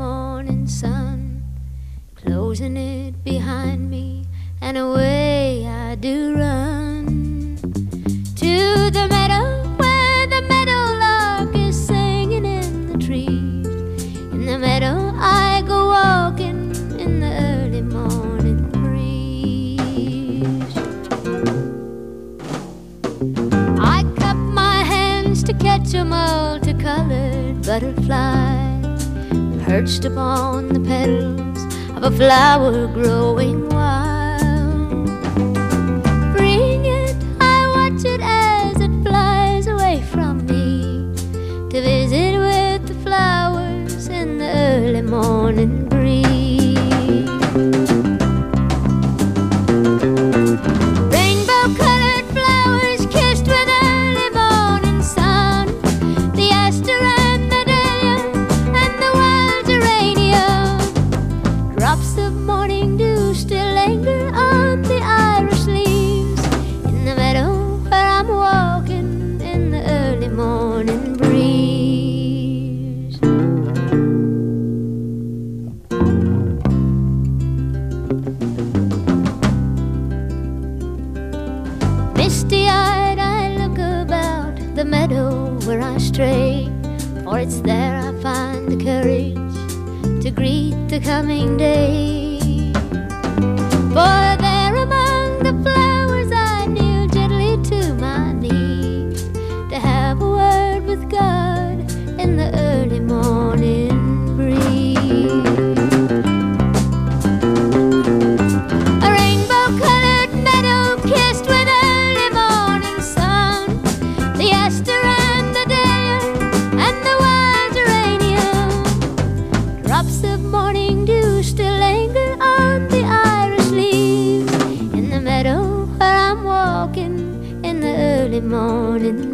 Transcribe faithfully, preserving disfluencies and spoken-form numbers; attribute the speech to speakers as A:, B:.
A: morning sun, closing it behind me, and away I do run to the meadow where the meadowlark is singing in the trees. In the meadow I go walking in the early morning breeze. I cup my hands to catch a multicolored butterfly perched upon the petals of a flower growing wild. Bring it, I watch it as it flies away from me, to visit with the flowers in the early morning breeze. Rainbow-colored flowers kissed with early morning sun, the aster and the dahlia and the wild geranium. Drops of morning dew still linger on the iris leaves, in the meadow where I'm walking in the early morning breeze. Misty-eyed I look about the meadow where I stray, for it's there I find the courage to greet the coming day. For there among the flowers I kneel gently to my knees, to have a word with God in the early morning breeze. A rainbow-colored meadow kissed with early morning sun, the aster and the dahlia and the wild geranium. Drops of morning dew still linger on the iris leaves, in the meadow where I'm walking in the early morning